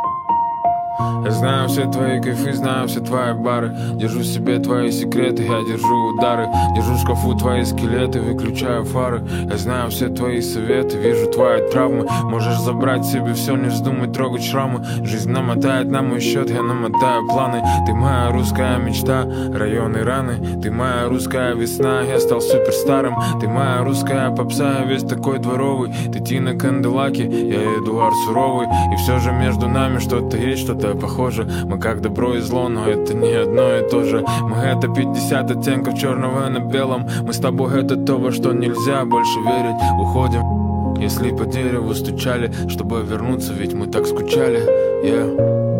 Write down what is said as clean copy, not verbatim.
Я знаю все твои кайфы, знаю все твои бары. Держу в себе твои секреты, я держу удары. Держу в шкафу твои скелеты, выключаю фары. Я знаю все твои советы, вижу твои травмы. Можешь забрать себе все, не вздумай трогать шрамы. Жизнь намотает на мой счет, я намотаю планы. Ты моя русская мечта, районы раны. Ты моя русская весна, я стал суперстарым. Ты моя русская попса, я весь такой дворовый. Ты Тина Канделаки, я Эдуард Суровый. И все же между нами что-то есть, что-то похоже. Мы как добро и зло, но это не одно и то же. Мы это 50 оттенков черного на белом. Мы с тобой это то, во что нельзя больше верить. Уходим, если по дереву стучали, чтобы вернуться, ведь мы так скучали. Yeah.